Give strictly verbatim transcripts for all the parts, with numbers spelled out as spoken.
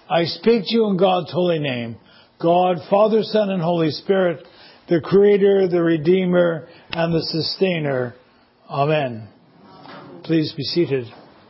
I speak to you in God's holy name, God, Father, Son, and Holy Spirit, the Creator, the Redeemer, and the Sustainer. Amen. Please be seated.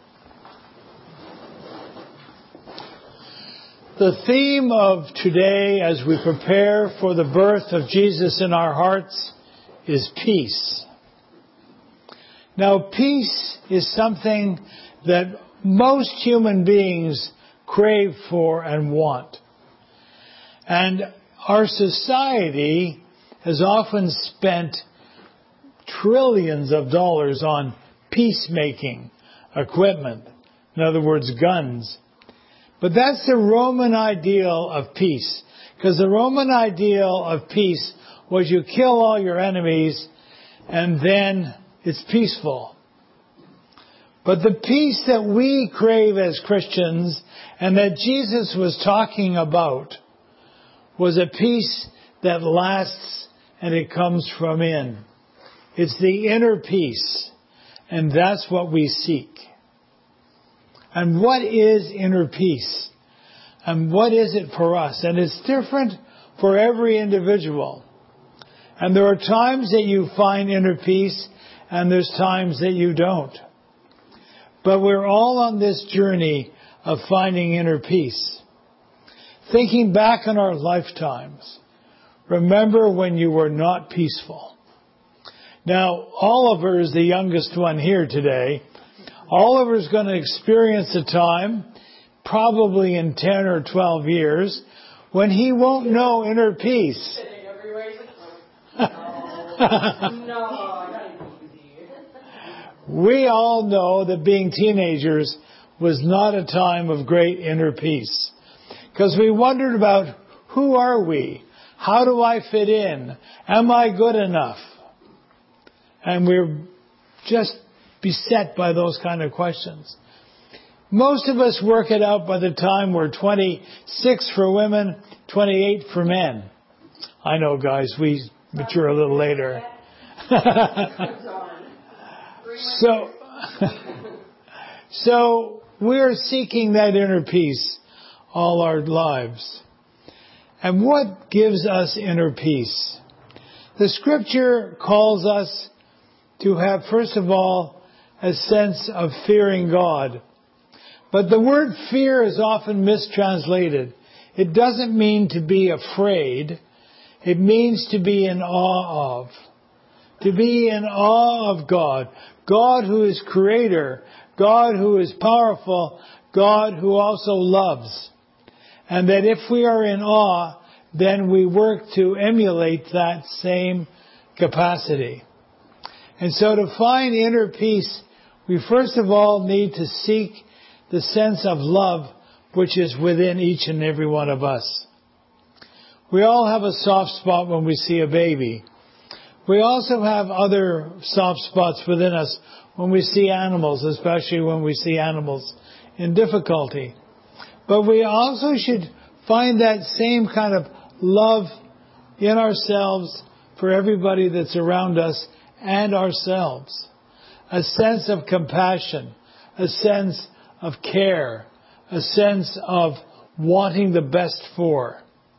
The theme of today, as we prepare for the birth of Jesus in our hearts, is peace. Now, peace is something that most human beings crave for and want. And our society has often spent trillions of dollars on peacemaking equipment. In other words, guns. But that's the Roman ideal of peace. Because the Roman ideal of peace was you kill all your enemies and then it's peaceful. But the peace that we crave as Christians and that Jesus was talking about was a peace that lasts and it comes from in. It's the inner peace, and that's what we seek. And what is inner peace? And what is it for us? And it's different for every individual. And there are times that you find inner peace, and there's times that you don't. But we're all on this journey of finding inner peace. Thinking back on our lifetimes, remember when you were not peaceful. Now, Oliver is the youngest one here today. Oliver's going to experience a time, probably in ten or twelve years, when he won't know inner peace. No. We all know that being teenagers was not a time of great inner peace. Because we wondered about, who are we? How do I fit in? Am I good enough? And we're just beset by those kind of questions. Most of us work it out by the time we're twenty-six for women, twenty-eight for men. I know, guys, we mature a little later. So, so we're seeking that inner peace all our lives. And what gives us inner peace? The Scripture calls us to have, first of all, a sense of fearing God. But the word fear is often mistranslated. It doesn't mean to be afraid. It means to be in awe of. To be in awe of God. God who is creator. God who is powerful. God who also loves. And that if we are in awe, then we work to emulate that same capacity. And so to find inner peace, we first of all need to seek the sense of love which is within each and every one of us. We all have a soft spot when we see a baby. We also have other soft spots within us when we see animals, especially when we see animals in difficulty. But we also should find that same kind of love in ourselves for everybody that's around us and ourselves. A sense of compassion, a sense of care, a sense of wanting the best for.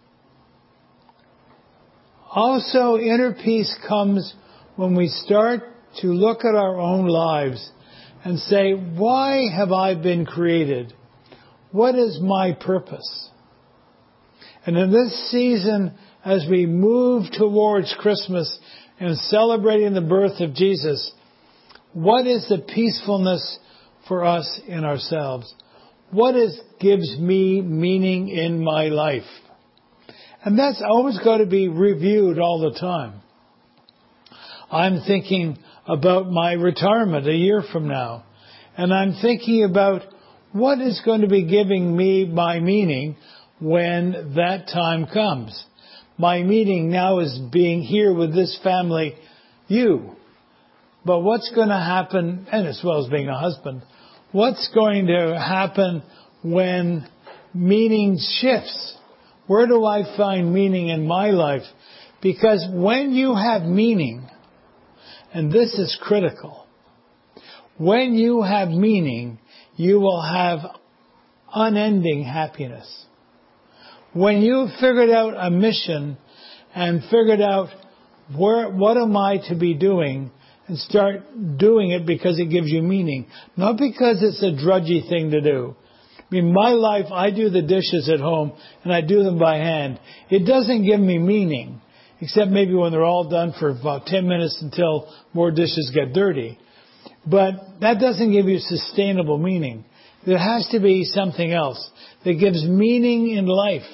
Also, inner peace comes when we start to look at our own lives and say, why have I been created? What is my purpose? And in this season, as we move towards Christmas and celebrating the birth of Jesus, what is the peacefulness for us in ourselves? What is gives me meaning in my life? And that's always got to be reviewed all the time. I'm thinking about my retirement a year from now. And I'm thinking about what is going to be giving me my meaning when that time comes. My meaning now is being here with this family, you. But what's going to happen, and as well as being a husband, what's going to happen when meaning shifts? Where do I find meaning in my life? Because when you have meaning, and this is critical, when you have meaning, you will have unending happiness. When you've figured out a mission and figured out where, what am I to be doing, and start doing it because it gives you meaning, not because it's a drudgy thing to do. I mean, my life, I do the dishes at home and I do them by hand. It doesn't give me meaning, except maybe when they're all done for about ten minutes until more dishes get dirty. But that doesn't give you sustainable meaning. There has to be something else that gives meaning in life.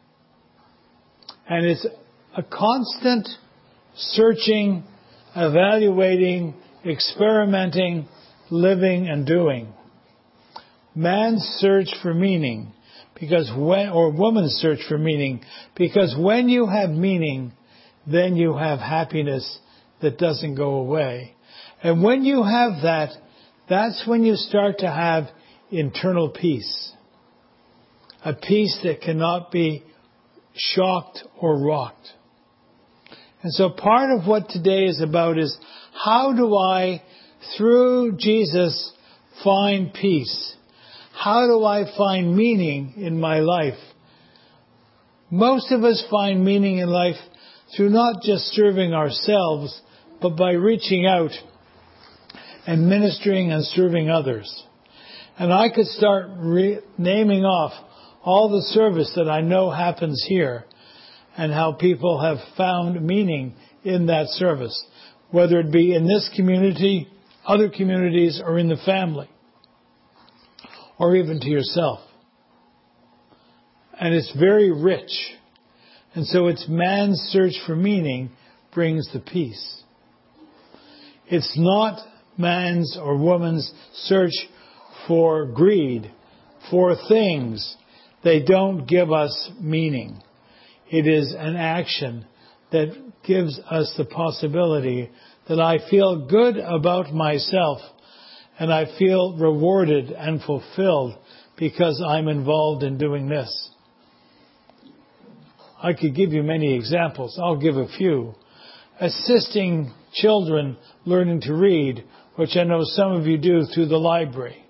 And it's a constant searching, evaluating, experimenting, living and doing. Man's search for meaning, because when, or woman's search for meaning, because when you have meaning, then you have happiness that doesn't go away. And when you have that, that's when you start to have internal peace. A peace that cannot be shocked or rocked. And so part of what today is about is, how do I, through Jesus, find peace? How do I find meaning in my life? Most of us find meaning in life through not just serving ourselves, but by reaching out and ministering and serving others. And I could start re- naming off all the service that I know happens here and how people have found meaning in that service, whether it be in this community, other communities, or in the family, or even to yourself. And it's very rich. And so it's man's search for meaning brings the peace. It's not man's or woman's search for greed, for things. They don't give us meaning. It is an action that gives us the possibility that I feel good about myself and I feel rewarded and fulfilled because I'm involved in doing this. I could give you many examples. I'll give a few. Assisting children learning to read, which I know some of you do through the library.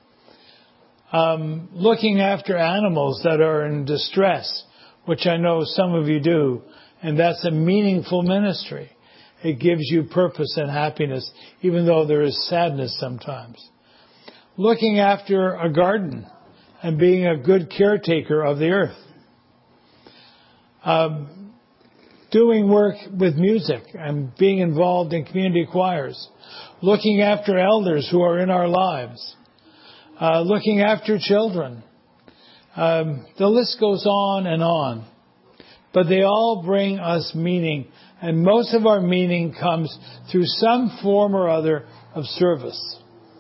Um, looking after animals that are in distress, which I know some of you do, and that's a meaningful ministry. It gives you purpose and happiness, even though there is sadness sometimes. Looking after a garden and being a good caretaker of the earth. Um, doing work with music and being involved in community choirs. Looking after elders who are in our lives. Uh, looking after children. Um, the list goes on and on. But they all bring us meaning. And most of our meaning comes through some form or other of service.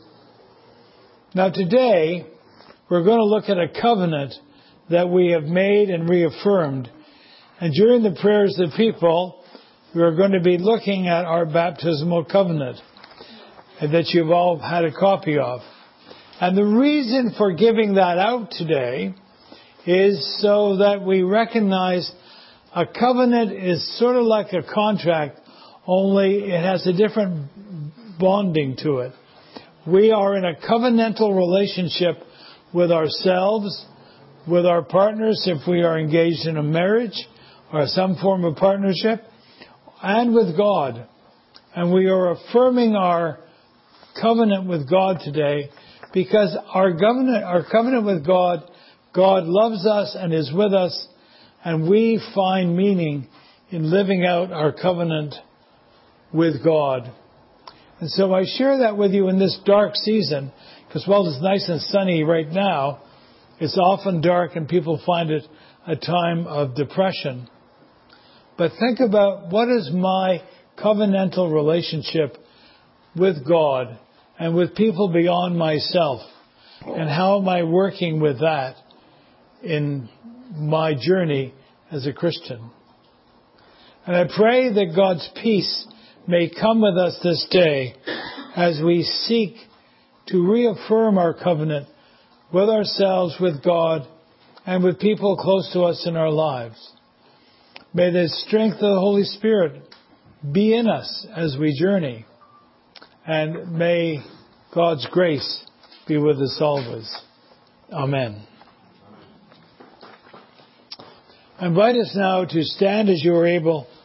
Now today, we're going to look at a covenant that we have made and reaffirmed. And during the prayers of the people, we're going to be looking at our baptismal covenant that you've all had a copy of. And the reason for giving that out today is so that we recognize a covenant is sort of like a contract, only it has a different bonding to it. We are in a covenantal relationship with ourselves, with our partners if we are engaged in a marriage or some form of partnership, and with God. And we are affirming our covenant with God today because our covenant, our covenant with God, God loves us and is with us, and we find meaning in living out our covenant with God. And so I share that with you in this dark season, because while it's nice and sunny right now, it's often dark and people find it a time of depression. But think about, what is my covenantal relationship with God and with people beyond myself? And how am I working with that in my journey as a Christian? And I pray that God's peace may come with us this day as we seek to reaffirm our covenant with ourselves, with God, and with people close to us in our lives. May the strength of the Holy Spirit be in us as we journey. And may God's grace be with us always. Amen. I invite us now to stand as you are able